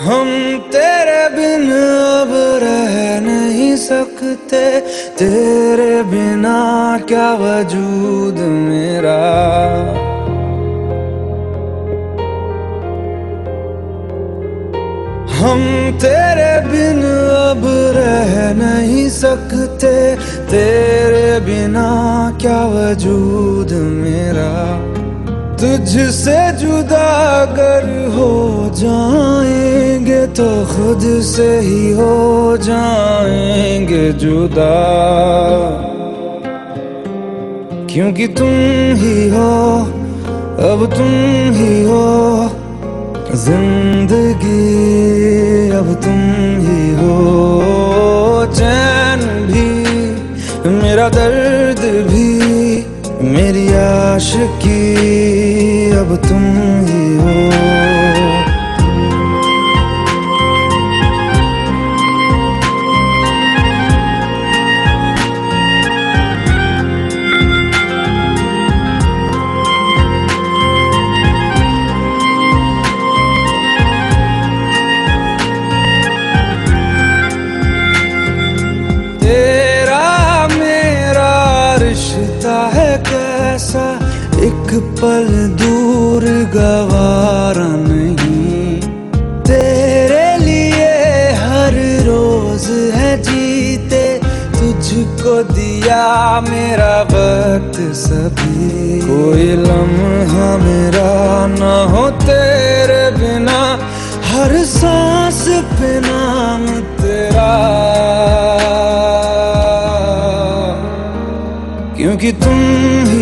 हम तेरे बिन अब रह नहीं सकते, तेरे बिना क्या वजूद मेरा। हम तेरे बिन अब रह नहीं सकते, तेरे बिना क्या वजूद मेरा। तुझसे जुदा अगर हो जाएंगे तो खुद से ही हो जाएंगे जुदा, क्योंकि तुम ही हो, अब तुम ही हो जिंदगी, अब तुम ही हो। चैन भी, मेरा दर्द भी, मेरी आशिकी, अब तुम ही हो। है कैसा एक पल दूर गवारा नहीं, तेरे लिए हर रोज है जीते, तुझको दिया मेरा वक्त सभी। कोई लम्हा मेरा ना हो तेरे बिना, हर सांस पे नाम तेरा, क्योंकि तुम ही